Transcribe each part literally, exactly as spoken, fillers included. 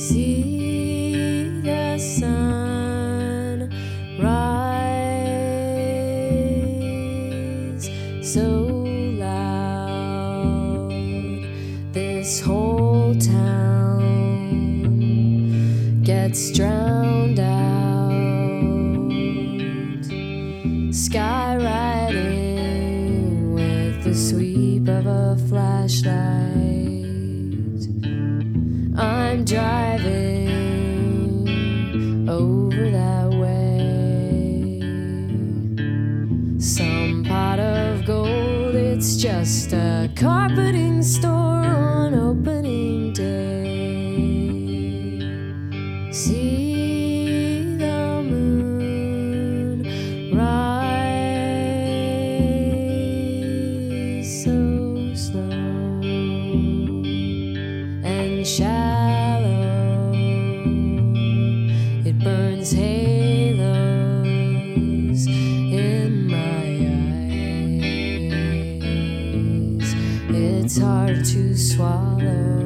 See the sun rise so loud, this whole town gets drowned out. Skywriting with the sweep of a flashlight. I'm driving over that way. Some pot of gold, it's just a carpeting store on opening day. See the moon rise so slow and shallow. It burns halos in my eyes. It's hard to swallow.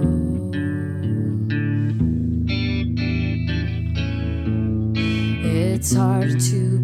It's hard to